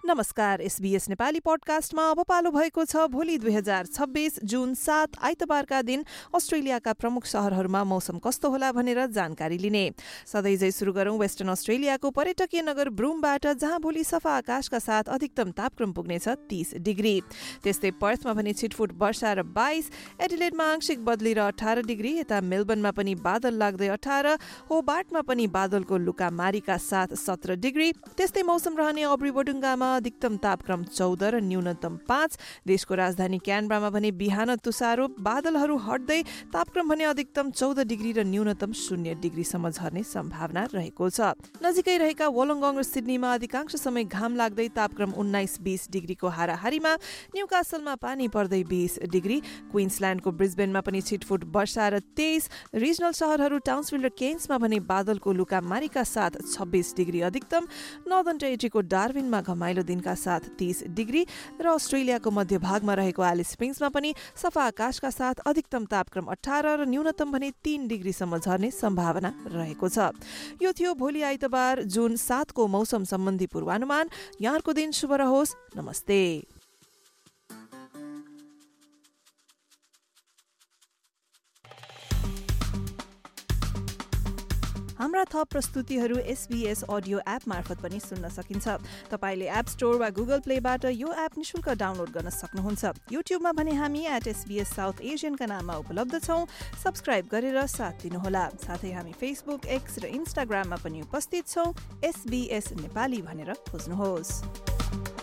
नमस्कार, SBS नेपाली पडकास्टमा अब पालो भएको छ भोलि 2026 जुन 7 आइतबारका दिन अस्ट्रेलियाका प्रमुख शहरहरूमा मौसम कस्तो होला भनेर जानकारी लिने। सधैँझै सुरु गरौं वेस्टर्न अस्ट्रेलियाको पर्यटकीय नगर ब्रुमबाट, जहाँ भोलि सफा आकाशका साथ अधिकतम तापक्रम पुग्नेछ 30 डिग्री। त्यस्तै पर्थमा भने छिटफुट वर्षा र 22, एडिलेडमा आंशिक बदली र 18 डिग्री, यता मेलबर्नमा पनि बादल लाग्दै 18, होबार्टमा पनि बादलको लुकामारीका साथ 17 डिग्री। त्यस्तै मौसम रहने अब्री बोडुङ्गामा अधिकतम तापक्रम 14 र न्यूनतम 5। देशको राजधानी क्यानबरामा भने बिहान तुषारो, बादलहरू हट्दै तापक्रम भने अधिकतम 14 डिग्री र न्यूनतम 0 डिग्रीसम्म झर्ने सम्भावना रहेको छ। नजिकै रहेका वोलोङ्गोङ र सिडनीमा अधिकांश समय घाम लाग्दै तापक्रम 19-20 डिग्रीको हाराहारीमा, न्यूकासलमा पानी पर्दै 20 डिग्री, क्वीन्सल्यान्डको ब्रिस्बेनमा पनि छिटफुट वर्षा र 23, रिजनल शहरहरू टाउन्सभिल र केन्समा भने बादलको लुकामारीका साथ 26 डिग्री अधिकतम, नर्दर्न टेरिटरीको डार्विनमा घमाइलो दिनका साथ 30 डिग्री र अस्ट्रेलियाको मध्यभागमा रहेको एलिस स्प्रिङ्समा पनि सफा आकाशका साथ अधिकतम तापक्रम 18 र न्यूनतम भने 3 डिग्रीसम्म झर्ने सम्भावना रहेको छ। यो थियो भोलि आइतबार जुन 7 को मौसम सम्बन्धी पूर्वानुमान। यहाँको दिन शुभ रहोस्। नमस्ते। हाम्रा थप प्रस्तुतिहरू SBS अडियो एप मार्फत पनि सुन्न सकिन्छ। तपाईले एप स्टोर वा गुगल प्लेबाट यो एप निशुल्क डाउनलोड गर्न सक्नुहुन्छ। युट्युबमा भने हामी @SBS साउथ एशियनका नाममा उपलब्ध छौं। सब्स्क्राइब गरेर साथ दिनुहोला। साथै हामी फेसबुक, एक्स र इन्स्टाग्राममा पनि उपस्थित छौं। SBS नेपाली भनेर खोज्नुहोस्।